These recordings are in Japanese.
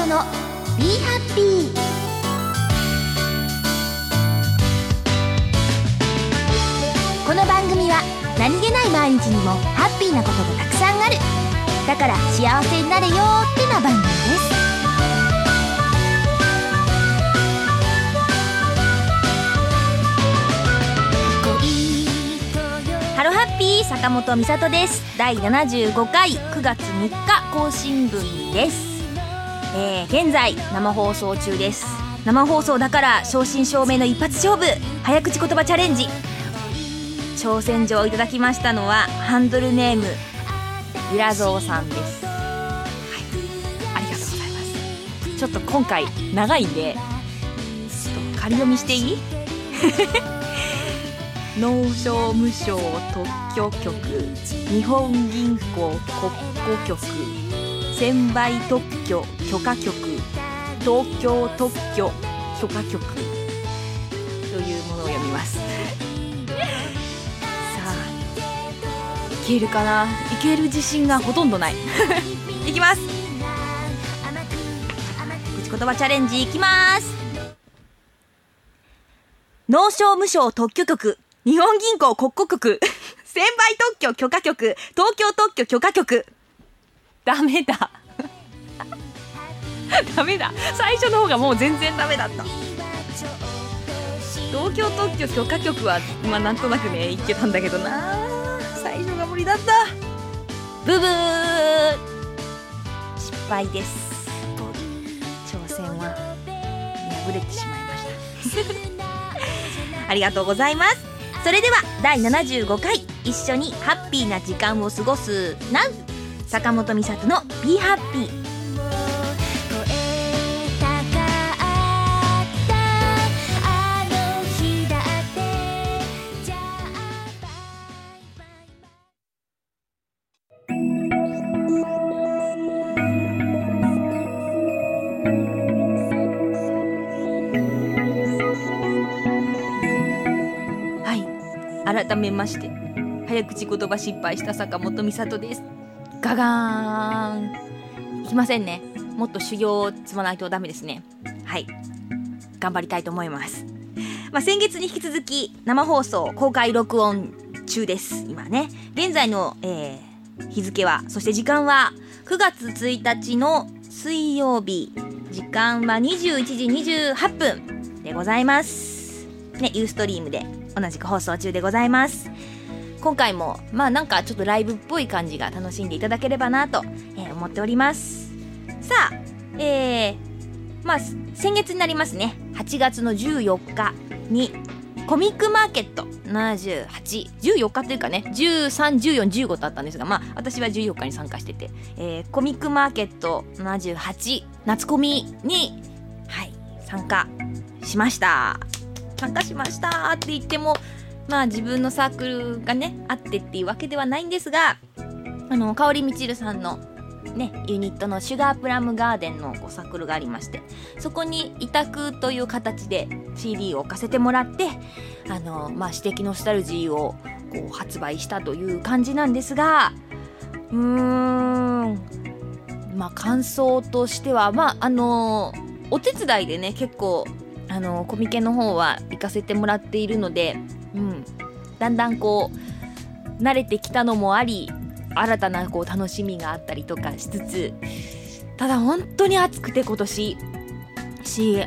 の Be Happy。 この番組は何気ない毎日にもハッピーなことがたくさんある。だから幸せになれよってな番組です。ハロハッピー坂本美里です。第75回9月3日更新分です。現在生放送中です。生放送だから正真正銘の一発勝負早口言葉チャレンジ。挑戦状をいただきましたのはハンドルネームゆらぞうさんです。はい、ありがとうございます。ちょっと今回長いんでちょっと仮読みしていい？農商無償特許局、日本銀行国庫局、専売特許許可局、東京特許許可局というものを読みます。さあ、いけるかな？いける自信がほとんどない。いきます。口言葉チャレンジいきます。農商無償特許局、日本銀行国庫局、専売特許許可局、東京特許許可局。ダメだ。ダメだ。最初の方がもう全然ダメだった。東京特許許可局はまあなんとなくねいけたんだけどな。最初が無理だった。ブブー。失敗です。挑戦は破れてしまいました。ありがとうございます。それでは第75回一緒にハッピーな時間を過ごす Now 坂本美里の Be Happy。 改めまして早口言葉失敗した坂本美里です。ガガーン。いきませんね。もっと修行を積まないとダメですね。はい、頑張りたいと思います。先月に引き続き生放送公開録音中です。今ね現在の、日付はそして時間は9月1日の水曜日、時間は21時28分でございますね。ユーストリームで同じく放送中でございます。今回もなんかちょっとライブっぽい感じが楽しんでいただければなと、思っております。さあ、先月になりますね。8月の14日にコミックマーケット78、14日というかね13、14、15とあったんですが、私は14日に参加してて、コミックマーケット78夏コミに、参加しましたって言っても自分のサークルがねあってっていうわけではないんですが、香織みちるさんのねユニットのシュガープラムガーデンのサークルがありまして、そこに委託という形で CD を置かせてもらって、私的ノスタルジーをこう発売したという感じなんですが、感想としてはお手伝いでね結構コミケの方は行かせてもらっているので、だんだんこう慣れてきたのもあり、新たなこう楽しみがあったりとかしつつ、ただ本当に暑くて今年し、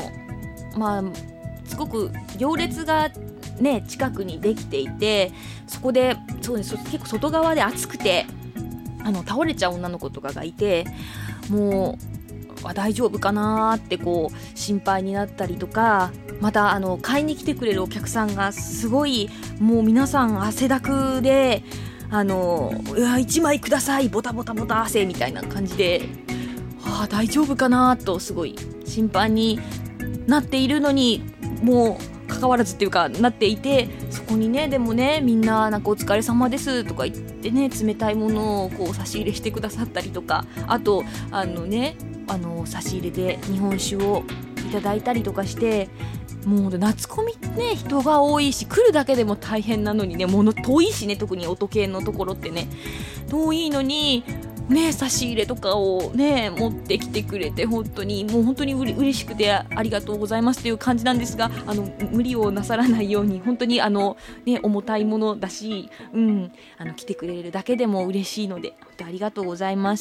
すごく行列がね近くにできていて、そこで結構外側で暑くて倒れちゃう女の子とかがいて、もう大丈夫かなってこう心配になったりとか、また買いに来てくれるお客さんがすごいもう皆さん汗だくで1枚くださいボタボタボタ汗みたいな感じで、大丈夫かなとすごい心配になっているのにもう関わらずっていうかなっていて、そこにねでもねみんななんかお疲れ様ですとか言ってね冷たいものをこう差し入れしてくださったりとか、あと差し入れで日本酒をいただいたりとかして、もう夏コミね人が多いし来るだけでも大変なのにね、遠いしね、特に音系のところってね遠いのにね、差し入れとかをね持ってきてくれて、本当に嬉しくてありがとうございますという感じなんですが、無理をなさらないように、本当にね、重たいものだし、来てくれるだけでも嬉しいので本当にありがとうございます。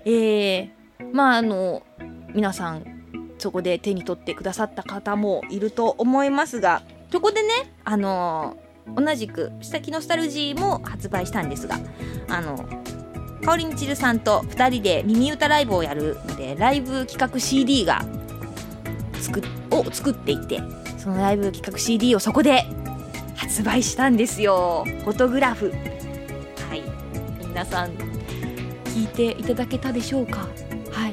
皆さんそこで手に取ってくださった方もいると思いますが、そこでね、同じく下着ノスタルジーも発売したんですが、かおりみちるさんと2人で耳歌ライブをやるので、ライブ企画 CD を作っていて、そのライブ企画 CD をそこで発売したんですよ。フォトグラフ。はい、皆さん聞いていただけたでしょうか。はい、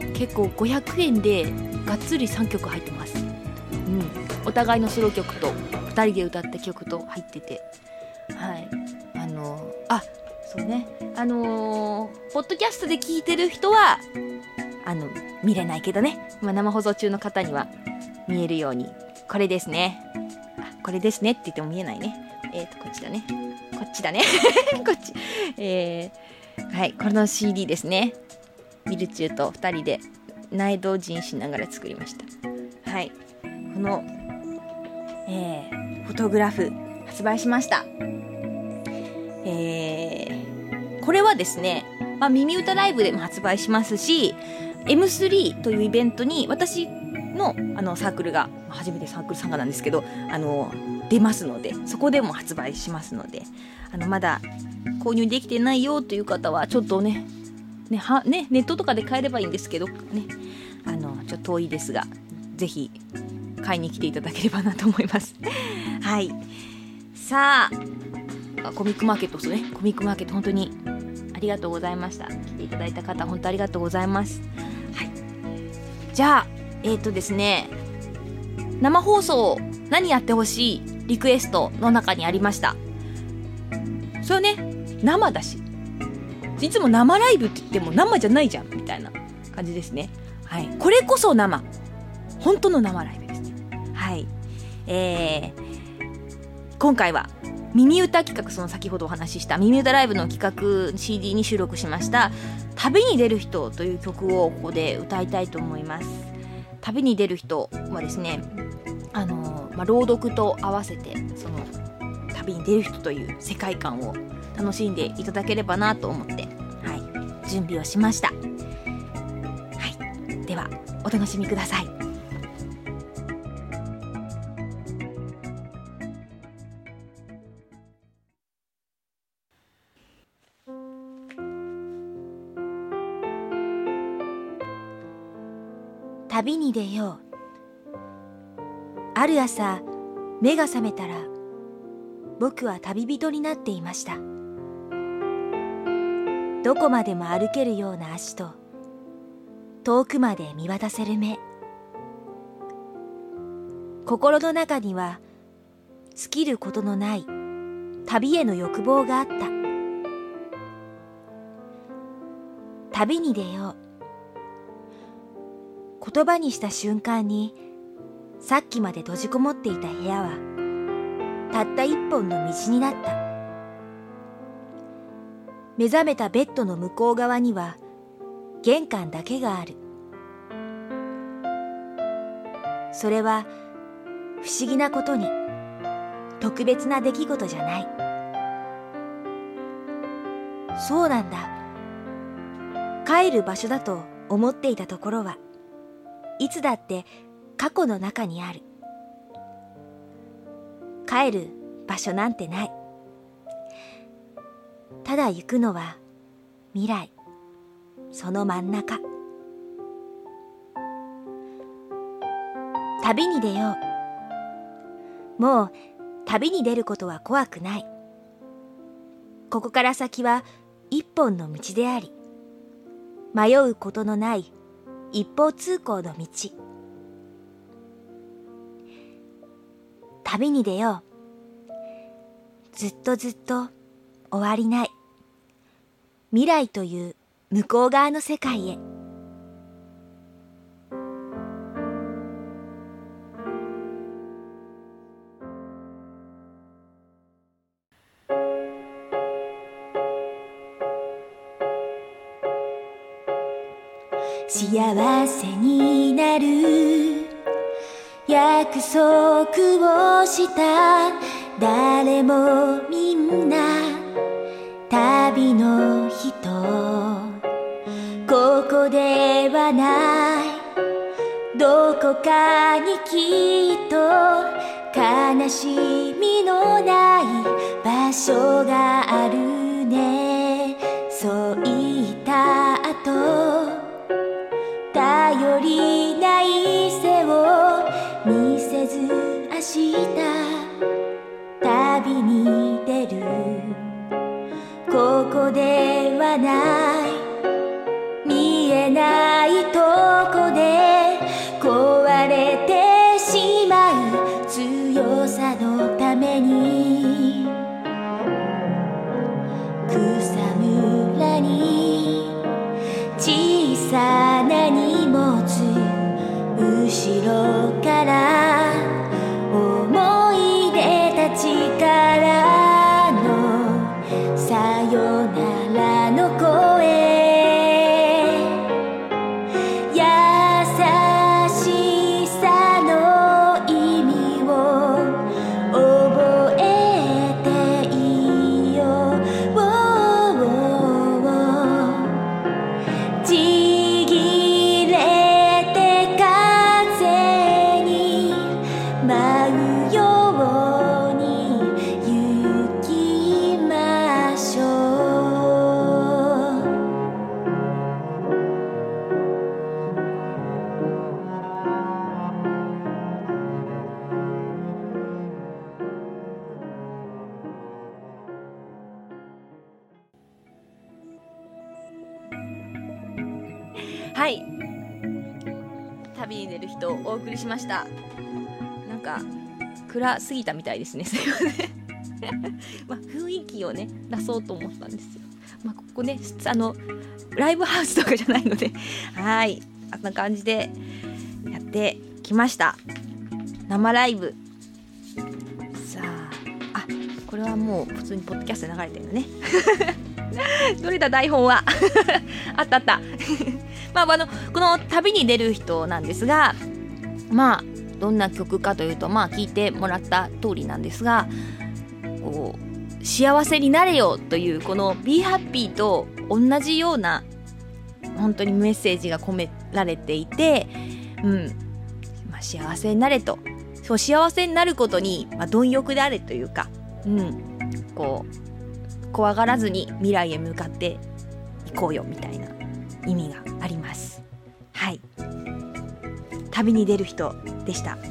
結構500円でがっつり3曲入ってます。お互いのソロ曲と2人で歌った曲と入ってて、はい、そうね、ポッドキャストで聞いてる人は見れないけどね、生放送中の方には見えるように、これですね、これですねって言っても見えないね。こっちだね、こっちだねこっち、はい、この CD ですね。ミルチューと2人で内同人しながら作りました。はい、この、フォトグラフ発売しました。これはですね、耳歌ライブでも発売しますし、 M3 というイベントに私のサークルが、初めてサークル参加なんですけど、出ますので、そこでも発売しますので、まだ購入できてないよという方はちょっとね、ネットとかで買えればいいんですけどね、ちょっと遠いですが、ぜひ買いに来ていただければなと思いますはい、さあコミックマーケットですね。コミックマーケット本当にありがとうございました。来ていただいた方本当ありがとうございます。はい、じゃあですね、生放送何やってほしいリクエストの中にありました。それね、生だし、いつも生ライブって言っても生じゃないじゃんみたいな感じですね。はい、これこそ生、本当の生ライブですね。はい、今回は耳歌企画、その先ほどお話しした耳歌ライブの企画 CD に収録しました旅に出る人という曲をここで歌いたいと思います。旅に出る人はですね、朗読と合わせてその旅に出る人という世界観を楽しんでいただければなと思って、はい、準備をしました。はい、ではお楽しみください。旅に出よう。ある朝、目が覚めたら僕は旅人になっていました。どこまでも歩けるような足と遠くまで見渡せる目、心の中には尽きることのない旅への欲望があった。旅に出よう。言葉にした瞬間に、さっきまで閉じこもっていた部屋はたった一本の道になった。目覚めたベッドの向こう側には玄関だけがある。それは不思議なことに特別な出来事じゃない。そうなんだ。帰る場所だと思っていたところはいつだって過去の中にある。帰る場所なんてない。ただ行くのは未来、その真ん中。旅に出よう。もう旅に出ることは怖くない。ここから先は一本の道であり、迷うことのない一方通行の道。旅に出よう。ずっとずっと終わりない未来という向こう側の世界へ。 幸せになる約束をした誰もみんな旅の人ここではないどこかにきっと悲しみのない場所があるねそう言った後頼りない背を見せず明日旅に出るここではない見えないとこで壊れてしまう強さのために草むらに小さな荷物後ろから思い出たちからのさよならの声優しさの意味を覚えていよちぎれて風に舞うように行きましょうはい旅に出る人をお送りしました。なんか暗すぎたみたいですねすいませんまあ雰囲気をね出そうと思ったんですよ。まあここねライブハウスとかじゃないのではいあんな感じでやってきました生ライブ。さあこれはもう普通にポッドキャストで流れてるのねどれだ台本はあったまあこの旅に出る人なんですがまあどんな曲かというとまあ聞いてもらった通りなんですがこう幸せになれよというこの Be Happy と同じような本当にメッセージが込められていてまあ、幸せになれとそう幸せになることに、まあ、貪欲であれというかこう怖がらずに未来へ向かっていこうよみたいな意味があります。はい旅に出る人でした。はい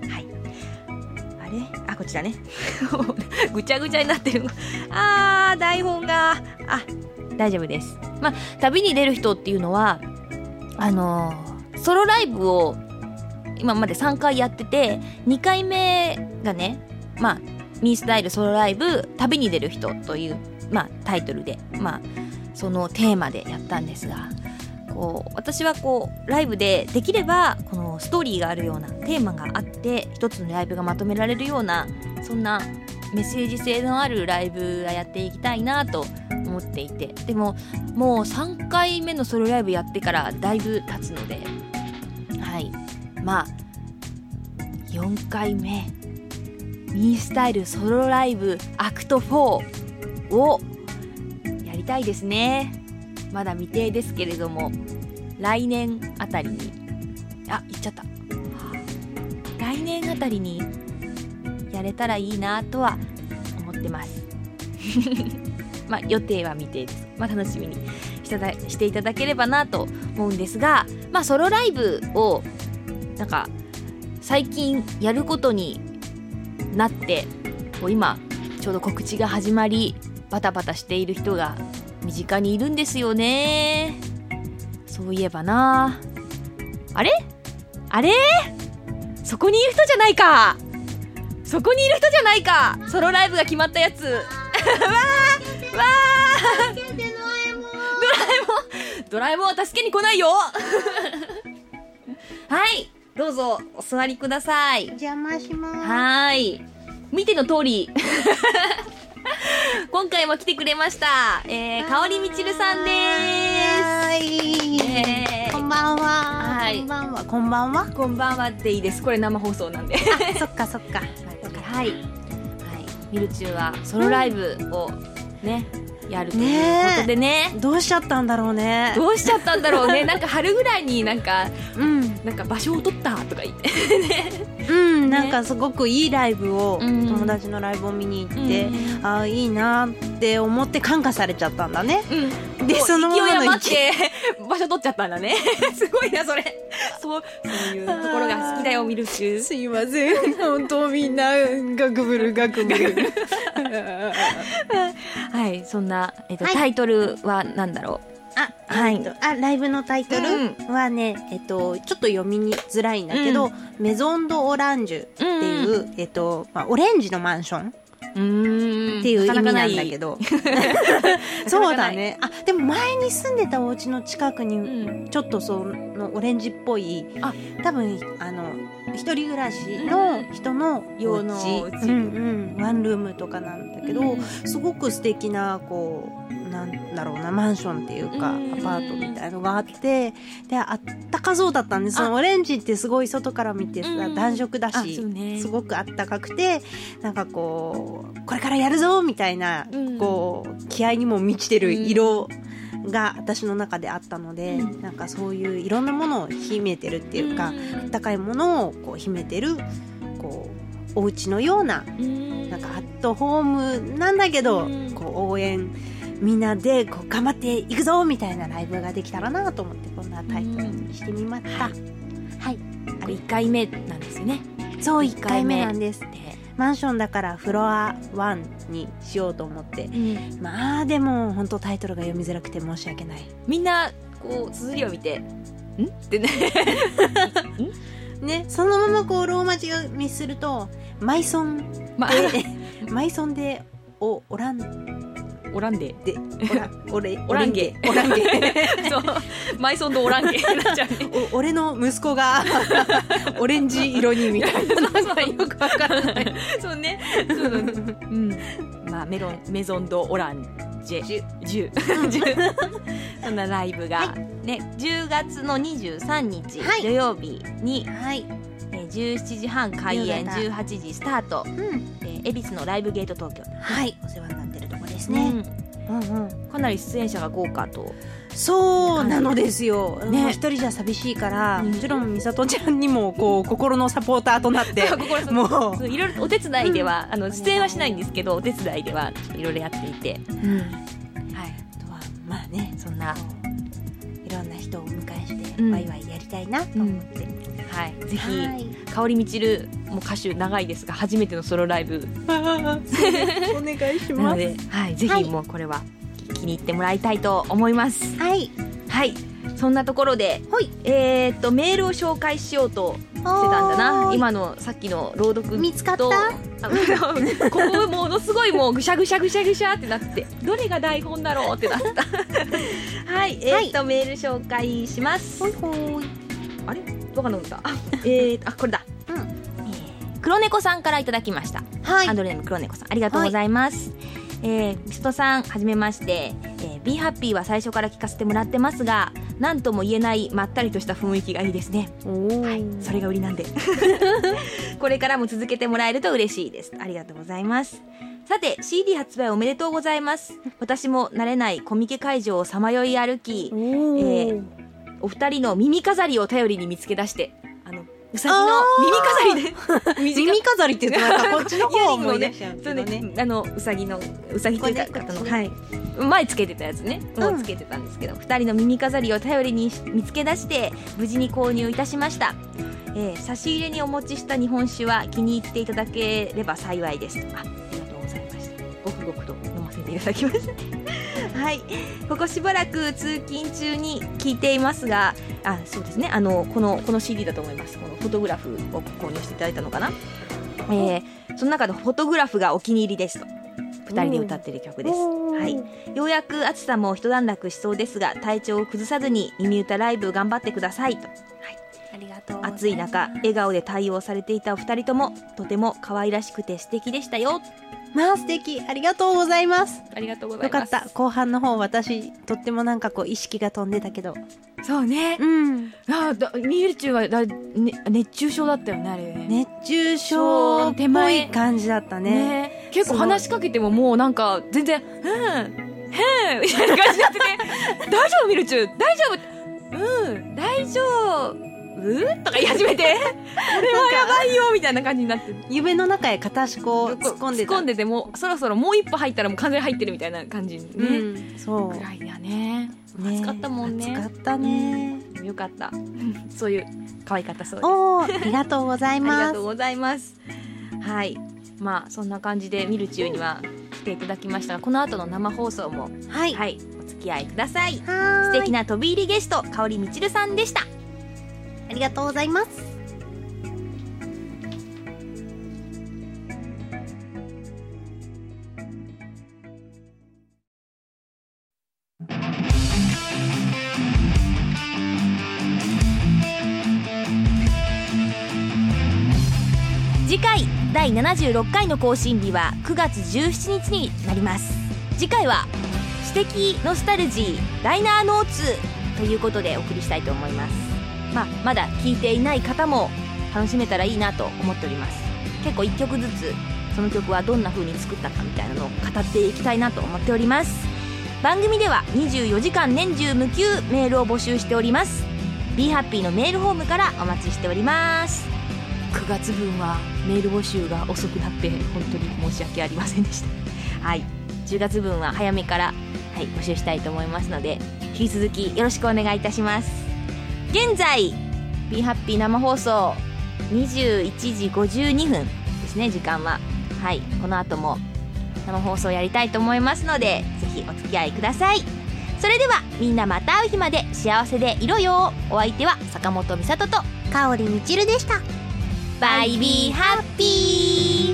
あれこちらねぐちゃぐちゃになってる台本が大丈夫です。まあ旅に出る人っていうのはソロライブを今まで3回やってて2回目がねまあミースタイルソロライブ旅に出る人という、まあ、タイトルで、まあ、そのテーマでやったんですが私はライブでできればこのストーリーがあるようなテーマがあって一つのライブがまとめられるようなそんなメッセージ性のあるライブがやっていきたいなと思っていてでももう3回目のソロライブやってからだいぶ経つのではいまあ4回目ミースタイルソロライブアクト4をやりたいですね。まだ未定ですけれども来年あたりに言っちゃった来年あたりにやれたらいいなとは思ってますまあ予定は未定です。まあ楽しみにしていただければなと思うんですがまあソロライブをなんか最近やることになって今ちょうど告知が始まりバタバタしている人が身近にいるんですよね。そういえばなあれそこにいる人じゃないかソロライブが決まったやつわドラえもんは助けに来ないよはいどうぞお座りください。 邪魔します。 はい見ての通り今回も来てくれました、香織みちるさんです。 こんんばんは。 はい、 こんばんは。こんばんは。 こんばんはっていいです。これ生放送なんで。 そっかそっか。 はい、ミルチューはソロライブをね、やるということでね。 どうしちゃったんだろうね。 どうしちゃったんだろうね。なんか春ぐらいになんか場所を取ったとか言ってね。 なんかすごくいいライブを、友達のライブを見に行って、ああいいなって思って感化されちゃったんだね。でそのままの勢い余って場所取っちゃったんだね。すごいなそれ。そういうところが好きだよミルチュー。 すいません、本当みんなガクブルガクブル。 はい、そんな、タイトルは何だろう。 ライブのタイトルはね、ちょっと読みづらいんだけど、メゾンドオランジュっていう、オレンジのマンションっていう意味なんだけど、そうだね。でも前に住んでたお家の近くにちょっとそのオレンジっぽい、多分一人暮らしの人の用のお家、ワンルームとかなんだけど、すごく素敵なこうなんだろうな、マンションっていうかアパートみたいのがあって、であったかそうだったんです。そのオレンジってすごい外から見てさ、暖色だし、すごくあったかくて、なんかこれからやるぞみたいな、こう気合にも満ちてる色が私の中であったので、なんかそういういろんなものを秘めてるっていうか、あったかいものをこう秘めてるこうお家のような、なんかアットホームなんだけど、こう応援みんなでこう頑張っていくぞみたいなライブができたらなと思ってこんなタイトルにしてみました。はい、 あれ1回目なんですよね。 そう1回目なんです。マンションだからフロア1にしようと思って、まあでも本当タイトルが読みづらくて申し訳ない。 みんなこう綴りを見てんってねね、そのままこうローマ字読みするとマイソンマイソンでオランゲそうマイソンとオランゲになっちゃうね。 俺の息子がオレンジ色にみたいな、なんかよくわからない。 そうね、まあメゾンドオランジェそんなライブがね、10月の23日土曜日に17時半開演、18時スタート、恵比寿のライブゲート東京、 お世話になってるところですね。 かなり出演者が豪華と。 そうなのですよ。一人じゃ寂しいから、もちろん美里ちゃんにもこう心のサポーターとなってもういろいろお手伝いでは、出演はしないんですけど、お手伝いではいろいろやっていて、あとはまあね、 そんないろんな人をお迎えしてワイワイやりたいなと思って、 ぜひ香りみちるも歌手長いですが初めてのソロライブお願いします。 ぜひもうこれは気に入ってもらいたいと思います。そんなところで、メールを紹介しようとしてたんだな。今のさっきの朗読見つかった？ ここものすごいもうぐしゃぐしゃぐしゃぐしゃってなって、どれが台本だろうってなったメール紹介します。あれどうかなったこれだ。黒猫さんからいただきました。ハンドルネーム黒猫さん、ありがとうございます。みすとさんはじめまして、Be Happy は最初から聞かせてもらってますが、何とも言えないまったりとした雰囲気がいいですね。それが売りなんでこれからも続けてもらえると嬉しいです。ありがとうございます。さて CD 発売おめでとうございます。私も慣れないコミケ会場をさまよい歩き、お二人の耳飾りを頼りに見つけ出して、うさぎの耳飾りで耳飾りって言うとなんかこっちの方を思い出しちゃうけどね。 うさぎというか前つけてたやつね、もうつけてたんですけど、二人の耳飾りを頼りに見つけ出して無事に購入いたしました。差し入れにお持ちした日本酒は気に入っていただければ幸いです。ありがとうございました。ごくごくと飲ませていただきましたここしばらく通勤中に聞いていますが、そうですね、この CD だと思います。このフォトグラフを購入していただいたのかな。その中のフォトグラフがお気に入りですと。2人で歌っている曲です。ようやく暑さも一段落しそうですが、体調を崩さずに耳歌ライブ頑張ってくださいと。 ありがとうございます。 暑い中笑顔で対応されていたお二人ともとても可愛らしくて素敵でしたよ。 まあ素敵、ありがとうございます。 ありがとうございます。 よかった。後半の方私とってもなんかこう意識が飛んでたけど。 そうね。 うん。 ミルチュは熱中症だったよね、あれね。 熱中症っぽい感じだったね。 結構話しかけてももうなんか全然みたいな感じになってて大丈夫ミルチュ大丈夫大丈夫とか言い始めてこれはやばいよみたいな感じになって、 夢の中へ片足こう突っ込んでてもうそろそろもう一歩入ったらもう完全に入ってるみたいな感じね、 そうぐらいだね。暑かったもんね。 暑かったね、 よかったそういう可愛かったそうです。 ありがとうございます。 ありがとうございます。はい、まあそんな感じでミルチューには来ていただきましたが、この後の生放送もはい、お付き合いください。素敵な飛び入りゲスト香織みちるさんでした。 ありがとうございます。 次回第76回の更新日は9月17日になります。次回は知的ノスタルジーライナーノーツということでお送りしたいと思います。まだ聴いていない方も楽しめたらいいなと思っております。結構1曲ずつその曲はどんな風に作ったかみたいなのを語っていきたいなと思っております。番組では24時間年中無休メールを募集しております。 BeHappy のメールフォームからお待ちしております。9月分はメール募集が遅くなって本当に申し訳ありませんでした。はい、10月分は早めから、募集したいと思いますので引き続きよろしくお願いいたします。現在 BeHappy 生放送21時52分ですね、時間は。はい、この後も生放送やりたいと思いますのでぜひお付き合いください。それではみんなまた会う日まで幸せでいろよ。お相手は坂本美里と香織みちるでした。 バイビーハッピー。